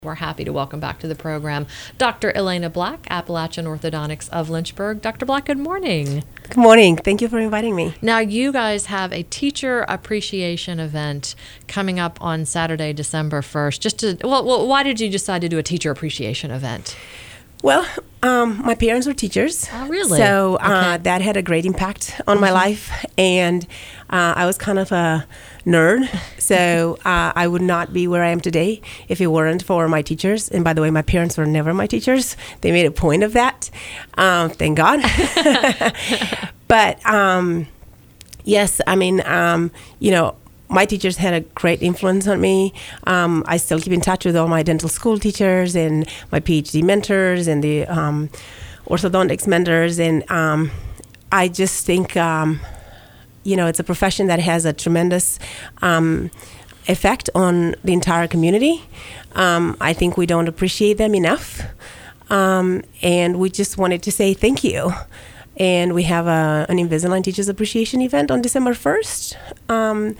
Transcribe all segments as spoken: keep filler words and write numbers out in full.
We're happy to welcome back to the program Doctor Elena Black, Appalachian Orthodontics of Lynchburg. Doctor Black, good morning. Good morning. Thank you for inviting me. Now, you guys have a teacher appreciation event coming up on Saturday, December first. Just to, well, well why did you decide to do a teacher appreciation event? Well, um, my parents were teachers. Oh, really? So uh, Okay. that had a great impact on my life. And uh, I was kind of a nerd. So uh, I would not be where I am today if it weren't for my teachers. And by the way, my parents were never my teachers. They made a point of that. Um, thank God. But um, yes, I mean, um, you know, my teachers had a great influence on me. Um, I still keep in touch with all my dental school teachers and my PhD mentors and the um, orthodontics mentors. And um, I just think, um, you know, it's a profession that has a tremendous um, effect on the entire community. Um, I think we don't appreciate them enough. Um, and we just wanted to say thank you. And we have a, an Invisalign Teachers Appreciation event on December first. Um,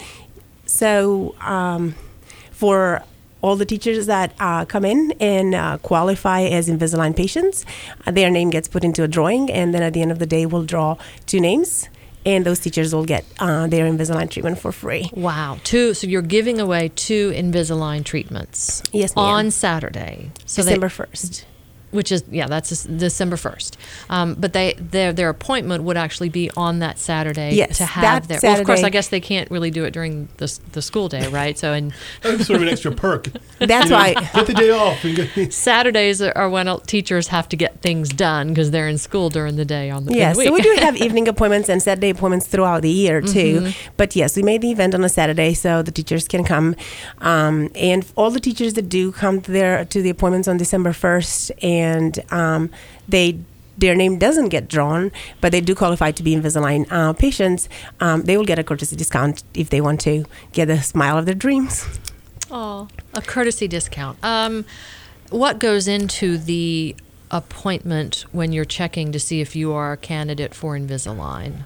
So um, for all the teachers that uh, come in and uh, qualify as Invisalign patients, uh, their name gets put into a drawing, and then at the end of the day, we'll draw two names, and those teachers will get uh, their Invisalign treatment for free. Wow. Two. So you're giving away two Invisalign treatments. Yes, ma'am. On Saturday. So December they, first. Which is, yeah, that's December first. Um, but they their their appointment would actually be on that Saturday Yes, to have that their. Well, of course, Saturday. I guess they can't really do it during the the school day, right? So, and That's sort of an extra perk. That's You know, why. Get the day off. And get, Saturdays are when teachers have to get things done because they're in school during the day on the, in Yes, the week. so we do have evening appointments and Saturday appointments throughout the year too. Mm-hmm. But yes, we made the event on a Saturday so the teachers can come, um, and all the teachers that do come to their to the appointments on December first, and um, they their name doesn't get drawn, but they do qualify to be Invisalign uh, patients. Um, they will get a courtesy discount if they want to get the smile of their dreams. Oh, a courtesy discount. Um, what goes into the appointment when you're checking to see if you are a candidate for Invisalign?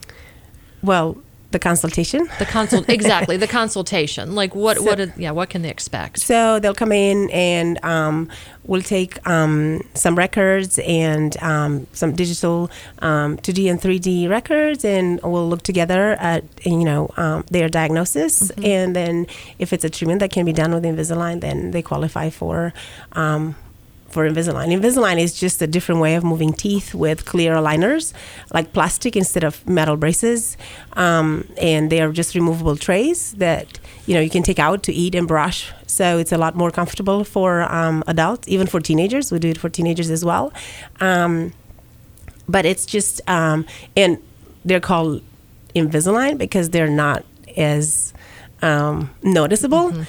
Well, the consultation. The consult exactly the consultation. Like what So- what are, yeah what can they expect? So they'll come in and um, we'll take um, some records and um, some digital um, two D and three D records, and we'll look together at you know um, their diagnosis, Mm-hmm. and then if it's a treatment that can be done with Invisalign, then they qualify for. Um, for Invisalign. Invisalign is just a different way of moving teeth with clear aligners, like plastic instead of metal braces. Um, and they are just removable trays that, you know, you can take out to eat and brush. So it's a lot more comfortable for um, adults, even for teenagers. We do it for teenagers as well. Um, but it's just, um, and they're called Invisalign because they're not as um, noticeable. Mm-hmm.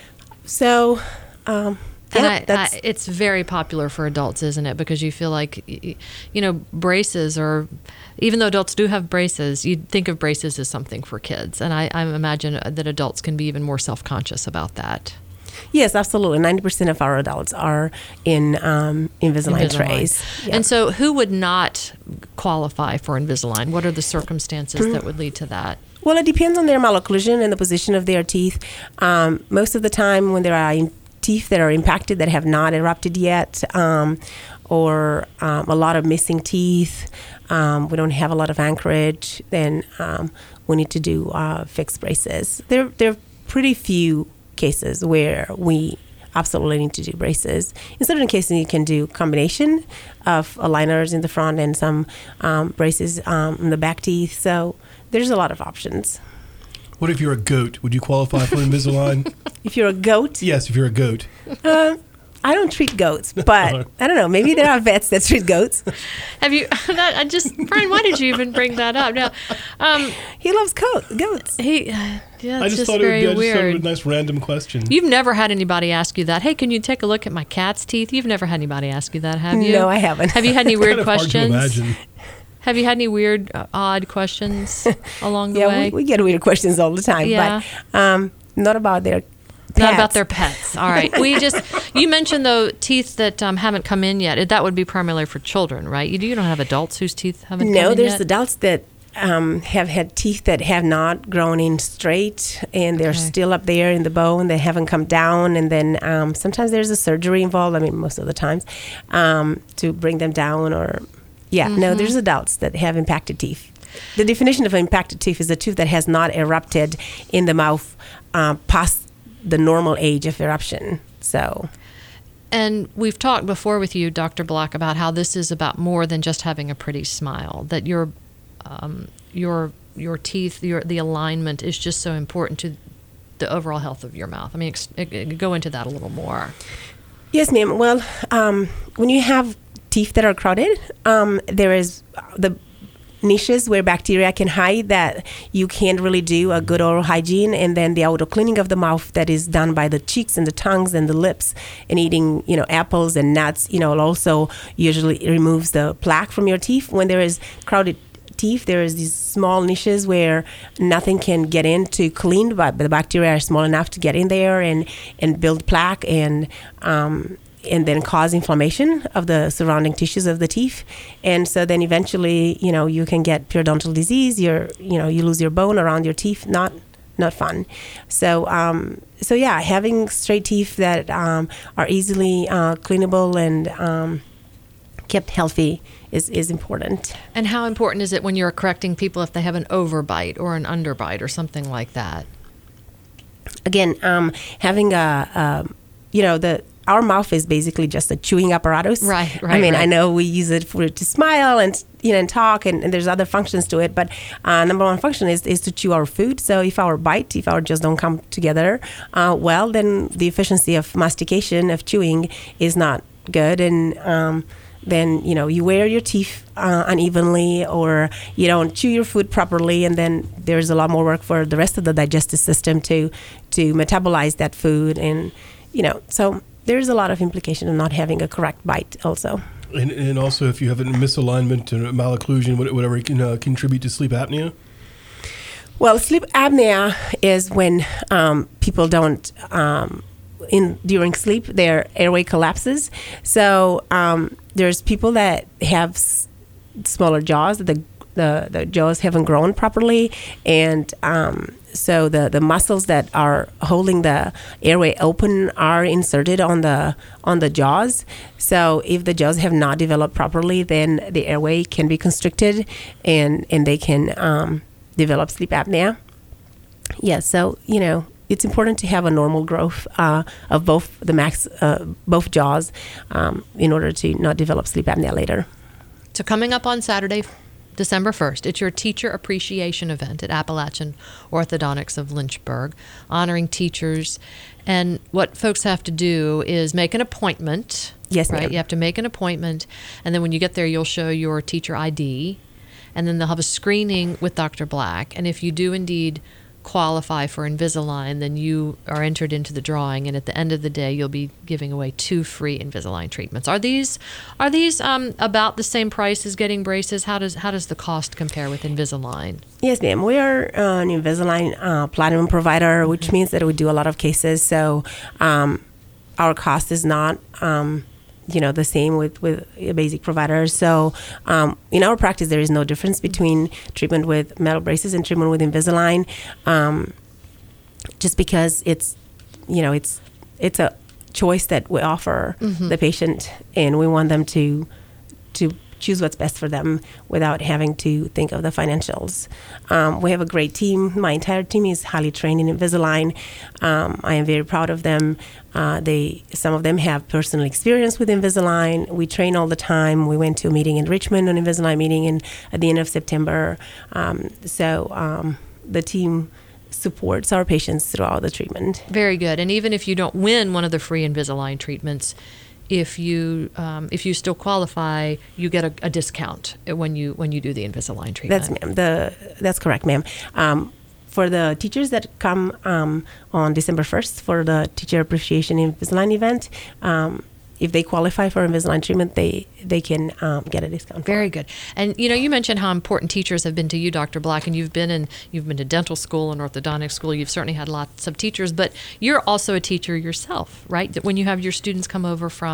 So, um, And yeah, I, that's I, it's very popular for adults, isn't it? Because you feel like, y- y- you know, braces are, even though adults do have braces, you think of braces as something for kids. And I, I imagine that adults can be even more self-conscious about that. Yes, absolutely. ninety percent of our adults are in um, Invisalign, Invisalign. trays. Yeah. And so who would not qualify for Invisalign? What are the circumstances that would lead to that? Well, it depends on their malocclusion and the position of their teeth. Um, most of the time when there are in- teeth that are impacted that have not erupted yet, um, or um, a lot of missing teeth, um, we don't have a lot of anchorage, then um, we need to do uh, fixed braces. There, there are pretty few cases where we absolutely need to do braces. In certain cases, you can do combination of aligners in the front and some um, braces um, in the back teeth. So there's a lot of options. what if you're a goat? Would you qualify for Invisalign? If you're a goat, Yes, if you're a goat. uh, I don't treat goats, but I don't know. Maybe there are vets that treat goats. Have you, that, I just, Brian, why did you even bring that up? Now, um, He loves co- goats. he, yeah, it's I just, just, thought it would very be I just thought it weird. was a nice random question. You've never had anybody ask you that. Hey, can you take a look at my cat's teeth? You've never had anybody ask you that, have you? No, I haven't. Have you had any Kind weird of hard to questions? imagine. Have you had any weird, uh, odd questions along the Yeah, way? we, we get weird questions all the time, Yeah. but um, not about their pets. Not about their pets. All right. We just, you mentioned though teeth that um, haven't come in yet. That would be primarily for children, right? You, you don't have adults whose teeth haven't come No, in there's yet? adults that um, have had teeth that have not grown in straight, and they're Okay. still up there in the bone. They haven't come down, and then um, sometimes there's a surgery involved. I mean, most of the times um, to bring them down. Or yeah, no, there's adults that have impacted teeth. The definition of impacted tooth is a tooth that has not erupted in the mouth uh, past the normal age of eruption. So. And we've talked before with you, Doctor Black, about how this is about more than just having a pretty smile. That your, um, your, your teeth, your the alignment is just so important to the overall health of your mouth. I mean, ex- go into that a little more. Yes, ma'am. Well, um, when you have teeth that are crowded, um, there is the niches where bacteria can hide that you can't really do a good oral hygiene, and then the auto cleaning of the mouth that is done by the cheeks and the tongues and the lips, and eating, you know, apples and nuts, you know, also usually removes the plaque from your teeth. When there is crowded teeth, there is these small niches where nothing can get in to clean, but the bacteria are small enough to get in there and and build plaque and um and then cause inflammation of the surrounding tissues of the teeth. And so then eventually, you know, you can get periodontal disease. You're, you know, you lose your bone around your teeth. Not, not fun. So, um, so yeah, having straight teeth that um, are easily uh, cleanable and um, kept healthy is, is important. And how important is it when you're correcting people if they have an overbite or an underbite or something like that? Again, um, having a, a, you know, the our mouth is basically just a chewing apparatus. Right, right. I mean, right. I know we use it for to smile and, you know, and talk, and, and there's other functions to it. But uh, number one function is, is to chew our food. So if our bite, if our jaws don't come together uh, well, then the efficiency of mastication, of chewing, is not good. And um, then, you know, you wear your teeth uh, unevenly, or you don't chew your food properly, and then there's a lot more work for the rest of the digestive system to to metabolize that food. And, you know, so there's a lot of implication of not having a correct bite also. And, and also, if you have a misalignment or malocclusion, whatever, it can uh, contribute to sleep apnea? Well, sleep apnea is when um, people don't, um, in during sleep, their airway collapses. So um, there's people that have s- smaller jaws, the, the, the jaws haven't grown properly, and um, so the, the muscles that are holding the airway open are inserted on the on the jaws. So if the jaws have not developed properly, then the airway can be constricted, and, and they can um, develop sleep apnea. Yeah, so, you know, it's important to have a normal growth uh, of both the max uh, both jaws um, in order to not develop sleep apnea later. So coming up on Saturday, December first, it's your teacher appreciation event at Appalachian Orthodontics of Lynchburg, honoring teachers. And what folks have to do is make an appointment. Yes, right? ma'am. You have to make an appointment, and then when you get there, you'll show your teacher I D, and then they'll have a screening with Doctor Black. And if you do indeed qualify for Invisalign, then you are entered into the drawing, and at the end of the day you'll be giving away two free Invisalign treatments. Are these are these um, about the same price as getting braces? How does how does the cost compare with Invisalign? Yes, ma'am. We are uh, an Invisalign uh, platinum provider, which means that we do a lot of cases. So um, our cost is not um, you know, the same with, with a basic provider. So um, in our practice, there is no difference between treatment with metal braces and treatment with Invisalign, um, just because it's, you know, it's it's a choice that we offer mm-hmm. the patient, and we want them to to choose what's best for them without having to think of the financials. Um, we have a great team. My entire team is highly trained in Invisalign. Um, I am very proud of them. Uh, they, some of them have personal experience with Invisalign. We train all the time. We went to a meeting in Richmond, an Invisalign meeting in, at the end of September. Um, so um, the team supports our patients throughout the treatment. Very good. And even if you don't win one of the free Invisalign treatments, if you um, if you still qualify, you get a, a discount when you when you do the Invisalign treatment. That's ma'am. The that's correct, ma'am. Um, for the teachers that come um, on December first for the Teacher Appreciation Invisalign event, um, if they qualify for Invisalign treatment, they they can um, get a discount. Very good. And you know, you mentioned how important teachers have been to you, Doctor Black, and you've been in you've been to dental school and orthodontic school. You've certainly had lots of teachers, but you're also a teacher yourself, right? That when you have your students come over from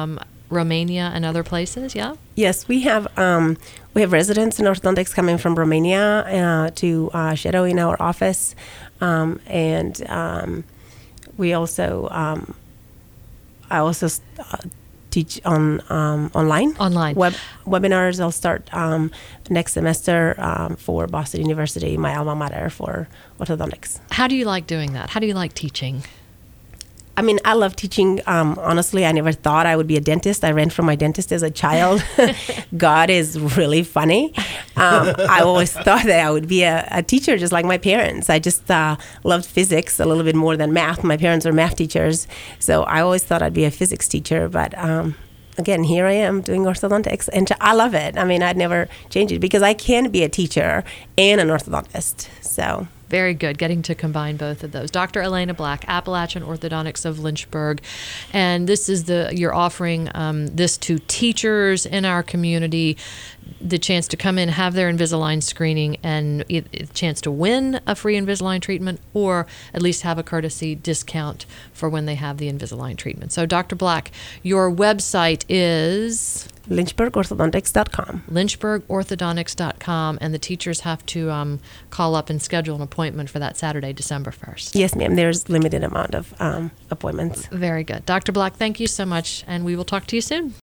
Romania and other places. Yeah. Yes, we have um, we have residents in orthodontics coming from Romania uh, to uh, shadow in our office, um, and um, we also um, I also uh, teach on um, online Online. web webinars. I'll start um, next semester um, for Boston University, my alma mater, for orthodontics. How do you like doing that? How do you like teaching? I mean, I love teaching. Um, honestly, I never thought I would be a dentist. I ran from my dentist as a child. God is really funny. Um, I always thought that I would be a, a teacher just like my parents. I just uh, loved physics a little bit more than math. My parents are math teachers, so I always thought I'd be a physics teacher. But um, again, here I am doing orthodontics, and I love it. I mean, I'd never change it because I can be a teacher and an orthodontist. So. Very good. Getting to combine both of those. Doctor Elena Black, Appalachian Orthodontics of Lynchburg. And this is the, you're offering um, this to teachers in our community, the chance to come in, have their Invisalign screening, and a chance to win a free Invisalign treatment, or at least have a courtesy discount for when they have the Invisalign treatment. So, Doctor Black, your website is Lynchburg Orthodontics dot com. Lynchburg Orthodontics dot com, and the teachers have to um, call up and schedule an appointment for that Saturday, December first. Yes, ma'am. There's limited amount of um, appointments. Very good. Doctor Black, thank you so much, and we will talk to you soon.